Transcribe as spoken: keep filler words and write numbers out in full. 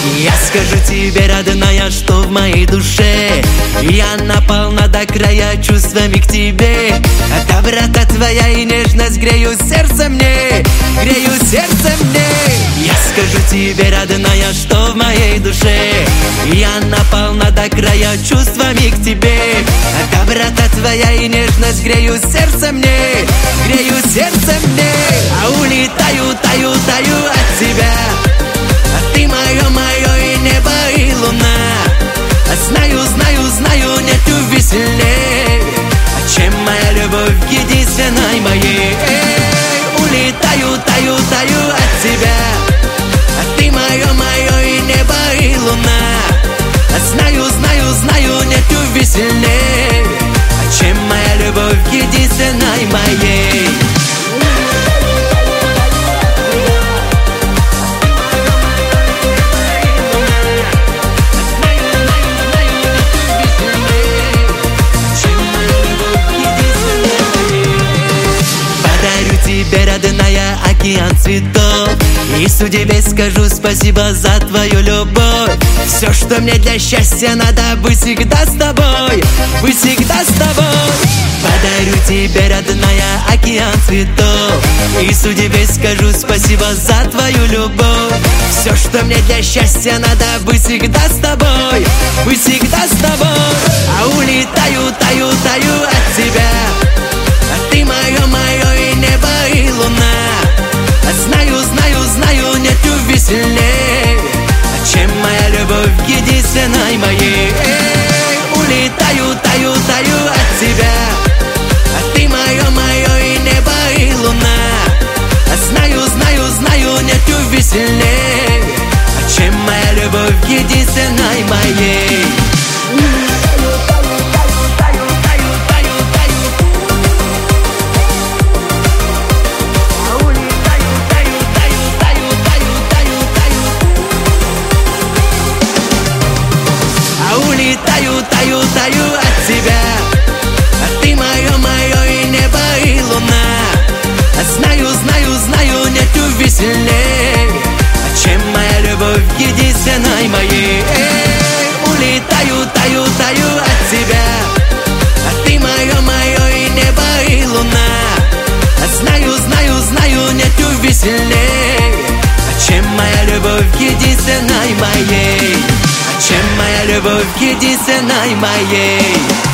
Я скажу тебе, родная, что в моей душе я наполна до края чувствами к тебе. А доброта твоя и нежность грею сердце мне, грею сердце мне. Я скажу тебе, родная, что в моей душе я наполна до края чувствами к тебе. А доброта твоя и нежность грею сердце мне, грею сердце мне. А улетаю, таю, таю от тебя. А ты мое, мое и небо, и луна. А знаю, знаю, знаю, нету веселей, чем моя любовь к единственной моей. Эй, улетаю, таю, таю от тебя. А ты мое, мое и небо, и луна. А знаю, знаю, знаю, нету веселей, чем моя любовь к единственной моей. Тебе, родная, океан цветов, и судьбе скажу спасибо за твою любовь. Все, что мне для счастья надо, быть всегда с тобой, быть всегда с тобой. Подарю тебе, родная, океан цветов, и судьбе скажу спасибо за твою любовь. Все, что мне для счастья надо, быть всегда с тобой, быть всегда с тобой. А улетаю, таю, таю от тебя. А ты мое, мое и небо, и луна. А знаю, знаю, знаю, нету веселей, чем моя любовь к единственной моей. Эй, улетаю, таю, таю от тебя. А ты мое, мое и небо, и луна. А знаю, знаю, знаю, нету веселей, чем моя любовь к единственной моей. Улетаю, таю, таю от тебя. А ты мое, мое и небо, и луна. А знаю, знаю, знаю, нету веселей, чем моя любовь к единственной моей. Эй, улетаю, таю, таю от тебя. А ты мое, мое и небо, и луна. А знаю, знаю, знаю, нету веселей, чем моя любовь к единственной моей, чем моя любовь к единственной моей.